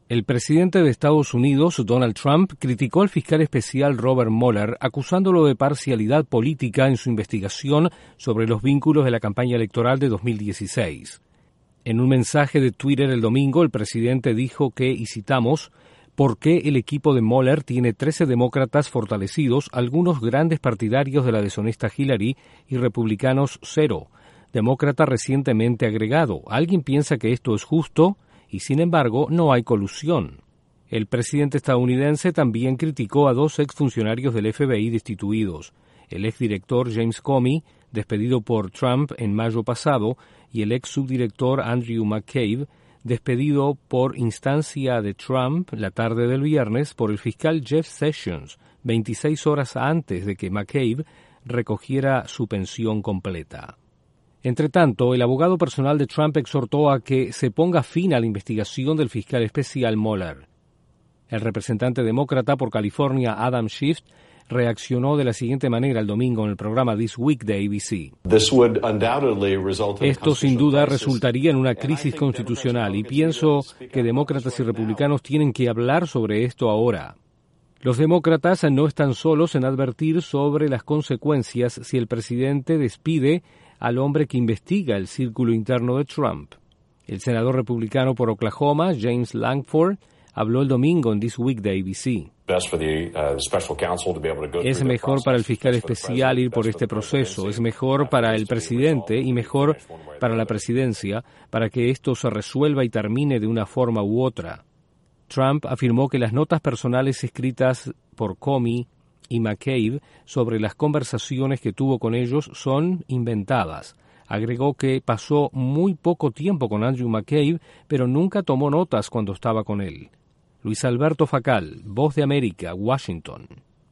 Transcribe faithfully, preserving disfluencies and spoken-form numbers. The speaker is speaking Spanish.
El presidente de Estados Unidos, Donald Trump, criticó al fiscal especial Robert Mueller, acusándolo de parcialidad política en su investigación sobre los vínculos de la campaña electoral de dos mil dieciséis. En un mensaje de Twitter el domingo, el presidente dijo que, y citamos, ¿por qué el equipo de Mueller tiene trece demócratas fortalecidos, algunos grandes partidarios de la deshonesta Hillary y republicanos cero? Demócrata recientemente agregado. ¿Alguien piensa que esto es justo? Y sin embargo, no hay colusión. El presidente estadounidense también criticó a dos exfuncionarios del F B I destituidos, el exdirector James Comey, despedido por Trump en mayo pasado, y el ex subdirector Andrew McCabe, despedido por instancia de Trump la tarde del viernes por el fiscal Jeff Sessions, veintiséis horas antes de que McCabe recogiera su pensión completa. Entretanto, el abogado personal de Trump exhortó a que se ponga fin a la investigación del fiscal especial Mueller. El representante demócrata por California, Adam Schiff, reaccionó de la siguiente manera el domingo en el programa This Week de A B C. Esto sin duda resultaría en una crisis constitucional y pienso que demócratas y republicanos tienen que hablar sobre esto ahora. Los demócratas no están solos en advertir sobre las consecuencias si el presidente despide al hombre que investiga el círculo interno de Trump. El senador republicano por Oklahoma, James Lankford, habló el domingo en This Week de A B C. Es mejor para el fiscal especial ir por este proceso, es mejor para el presidente y mejor para la presidencia, para que esto se resuelva y termine de una forma u otra. Trump afirmó que las notas personales escritas por Comey y McCabe sobre las conversaciones que tuvo con ellos son inventadas. Agregó que pasó muy poco tiempo con Andrew McCabe, pero nunca tomó notas cuando estaba con él. Luis Alberto Facal, Voz de América, Washington.